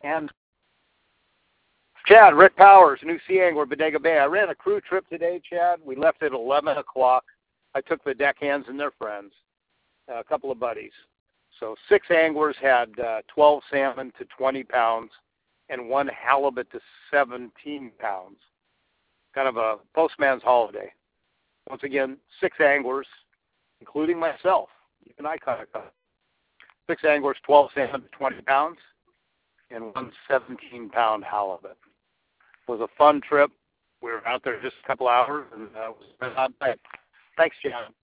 And Chad, Rick Powers, new sea angler, Bodega Bay. I ran a crew trip today, Chad. We left at 11 o'clock. I took the deckhands and their friends, a couple of buddies. So 6 anglers had 12 salmon to 20 pounds and 1 halibut to 17 pounds. Kind of a postman's holiday. Once again, 6 anglers, including myself. Even I caught a cut. 6 anglers, 12 salmon to 20 pounds, and 1 17-pound halibut. It was a fun trip. We were out there just a couple hours, and it was not bad. Thanks, John.